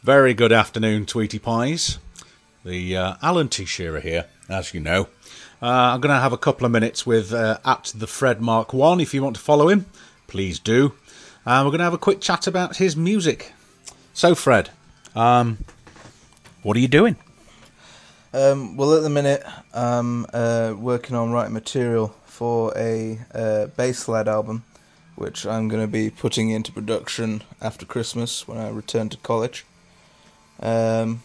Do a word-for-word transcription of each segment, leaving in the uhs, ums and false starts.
Very good afternoon, Tweety Pies. The uh, Alan T. Shearer here, as you know. Uh, I'm going to have a couple of minutes with uh, at the Fred Mark One. If you want to follow him, please do. Uh, we're going to have a quick chat about his music. So, Fred, um, what are you doing? Um, well, at the minute, I'm uh, working on writing material for a uh, bass-led album, which I'm going to be putting into production after Christmas when I return to college. Um,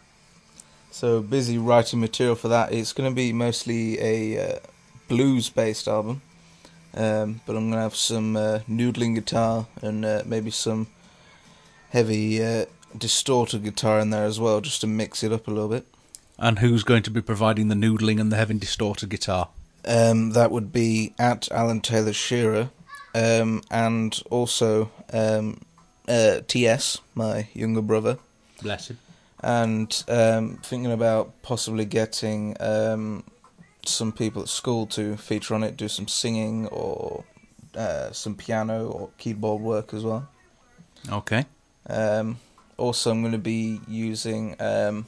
so busy writing material for that. It's going to be mostly a uh, blues-based album, um, but I'm going to have some uh, noodling guitar and uh, maybe some heavy uh, distorted guitar in there as well, just to mix it up a little bit. And who's going to be providing the noodling and the heavy distorted guitar? Um, that would be at Alan Taylor Shearer, um, and also um, uh, T S, my younger brother. Bless him. And um, thinking about possibly getting um, some people at school to feature on it, do some singing or uh, some piano or keyboard work as well. Okay. Um, also, I'm going to be using um,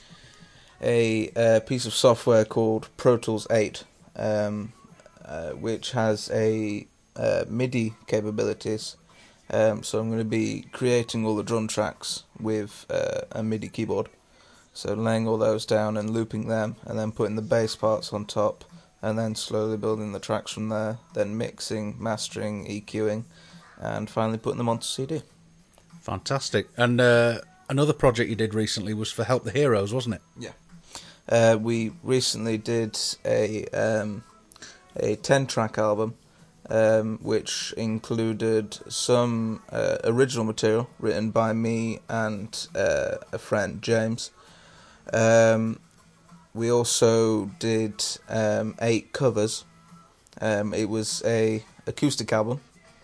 a, a piece of software called Pro Tools eight, um, uh, which has a uh, MIDI capabilities. Um, so I'm going to be creating all the drum tracks with uh, a MIDI keyboard. So laying all those down and looping them, and then putting the bass parts on top, and then slowly building the tracks from there, then mixing, mastering, EQing, and finally putting them onto C D. Fantastic. And uh, another project you did recently was for Help the Heroes, wasn't it? Yeah. Uh, we recently did a um, a ten-track album, um, which included some uh, original material written by me and uh, a friend, James. Um, we also did um, eight covers. Um, it was a acoustic album.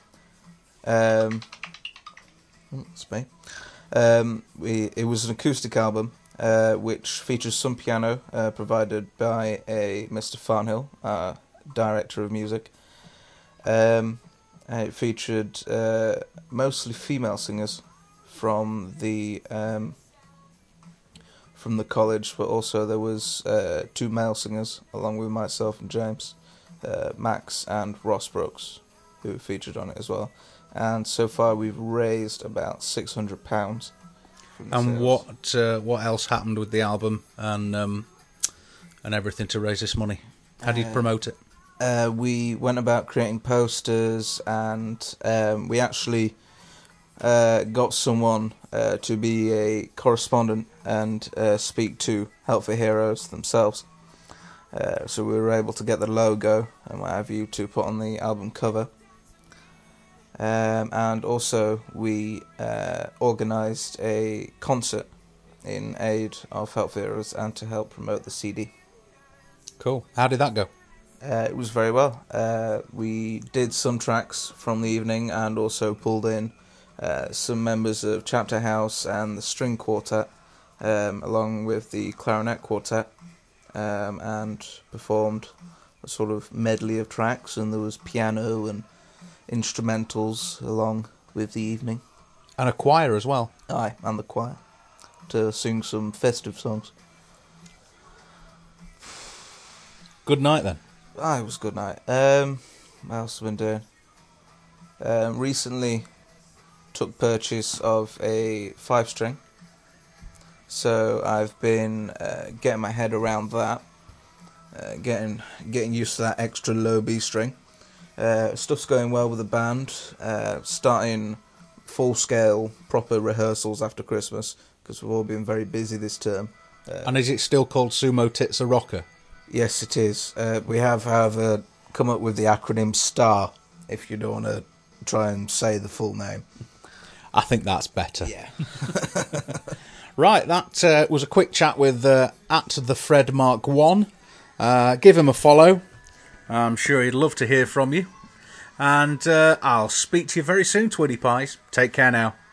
Um, that's me. Um, we, it was an acoustic album, uh, which features some piano uh, provided by a Mister Farnhill, uh, director of music. Um, and it featured uh, mostly female singers from the um, from the college, but also there was uh, two male singers along with myself and James, uh, Max and Ross Brooks, who featured on it as well. And so far we've raised about six hundred pounds. And what uh, what else happened with the album and um, and everything to raise this money? How did you Uh, promote it? Uh, we went about creating posters, and um, we actually uh, got someone uh, to be a correspondent and uh, speak to Help for Heroes themselves. Uh, so we were able to get the logo and what have you to put on the album cover. Um, and also we uh, organised a concert in aid of Help for Heroes and to help promote the C D. Cool. How did that go? Uh, it was very well. Uh, we did some tracks from the evening and also pulled in uh, some members of Chapter House and the String Quartet, um, along with the Clarinet Quartet, um, and performed a sort of medley of tracks, and there was piano and instrumentals along with the evening. And a choir as well. Aye, and the choir, to sing some festive songs. Good night then. Ah, it was a good night. Um, what else have I been doing? Um, recently took purchase of a five string. So I've been uh, getting my head around that. Uh, getting getting used to that extra low B string. Uh, stuff's going well with the band. Uh, starting full-scale, proper rehearsals after Christmas, because we've all been very busy this term. Uh, And is it still called Sumo Tits a Rocker? Yes, it is. Uh, we have, however, come up with the acronym STAR, if you don't want to try and say the full name. I think that's better. Yeah. Right, that uh, was a quick chat with uh, at the Fred Mark One. Uh, give him a follow. I'm sure he'd love to hear from you. And uh, I'll speak to you very soon, Twitty Pies. Take care now.